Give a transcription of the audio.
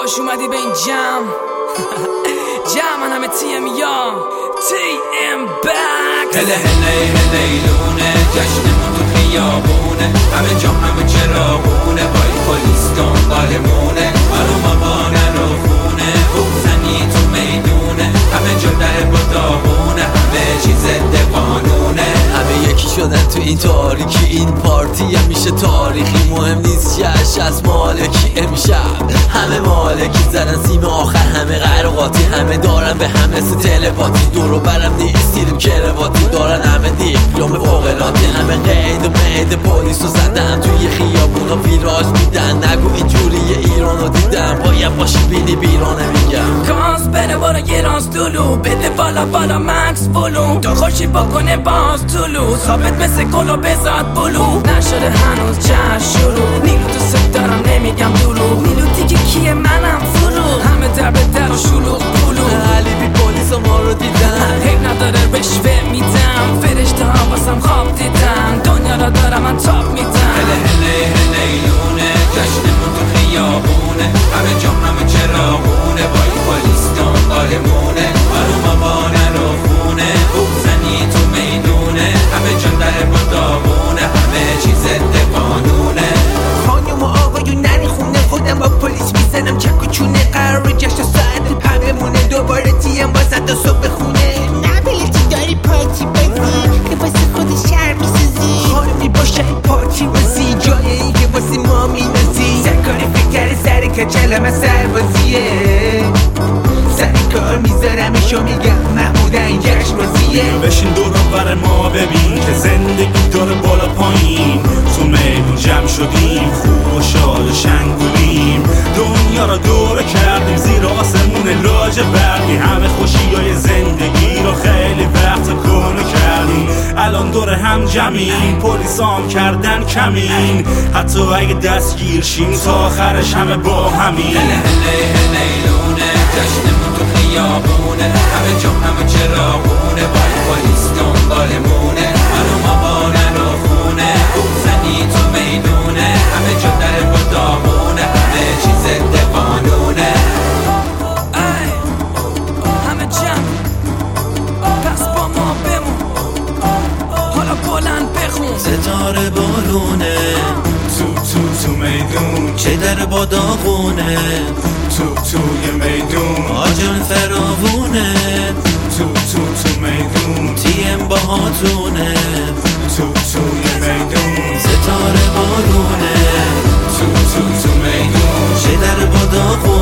خوش اومدی به این جمع من همه TM یا TM back. هله هلیلونه جشنمون تو خیابونه، همه جا همه چراغونه، بای پلیس دنبالمونه، آروم با نرو خونه، بوزنی تو میدونه، همه جا در با داغونه، همه چیز ضد قانونه. همه یکی شدن تو این تاریکی، این پارتی میشه تاریخی، مهم نیست چش از مالکی. امشب همه مالکی زدن سیم آخر، همه قرقاتی، همه دارن به همه تلپاتی، دورو برم نیستیم کرواتی، دارن همه دیپلم فوق‌العاده، همه قید و مید پلیسو زدن توی خیابونا ویراج میدن. نگو اینجوری ایرانو دیدم، باید باشی بینی بیرانه میگم. گاز بره بارا یه راست دلو، بده بالا مکس بلو، تو خوشی بکنه باز طلو، ثابت مثل گلو بزاد بلو. نشده هنوز جشن شروع، نیلو تو سب دارم نمیگم دروغ، نیلو دیگه کیه منم فرو، همه در به در و شلوغ پلو. علی بی پلیس ما رو دیدن، حیب نداره رشوه میدم، فرشته ها واسم خواب دیدن، دنیا را دارم من تاب میدم. هلیلونه جشنمون تو خیابونه، همه جا همه چراغونه، بای پلیس دنبالمونه، آروم با نرو خونه، بوزنی تو میدونه، همه جا در با داغونه، همه چیز ضد قانونه. خانم و آقایون نری خونه، خودم با پلیس میزنم چک و چونه، قرار جشن ساعت پمونه، دوباره تیم واسه تا صبح خونه. نه بلیتی داری پارتی بازی که واسه خود شهر میسازی، خانمی باشه پارتی بازی، جای این که واسه ما مینازی، سرکاری فکر سر کچلم از سربازیه، سر کار میذارمشو میگم محمود این جشن بازیه. بشین دور بر ما ببین که زندگی داره بالا پایین، تو میدون جمع شدیم خوب و شاد و شنگولیم، دنیا را دوره کردیم زیر آسمون لاجه برقی، همه خوشیای زندگی رو خیلی وقت کنه کردیم، الان دور هم جمعیم، پلیسام کردن کمین، حتی اگه دستگیر شیم تا آخرش همه با همین. هلیلونه جشنمون تو خیابونه، همه جا همه چراغونه، بای پلیس دنبالمونه، آروم با نرو خونه، بوزنی تو میدونه، همه جا در با داغونه، همه چیز ضد قانونه. همه جمع پس با ما بمون، حالا بلند بخون. ستاره بارونه تو میدون، چه در با داغونه، توی میدون، آجان فراوونه، تو میدون، TM باهاتونه، توی میدون، ستاره بارونه، تو میدون، چه در با داغونه.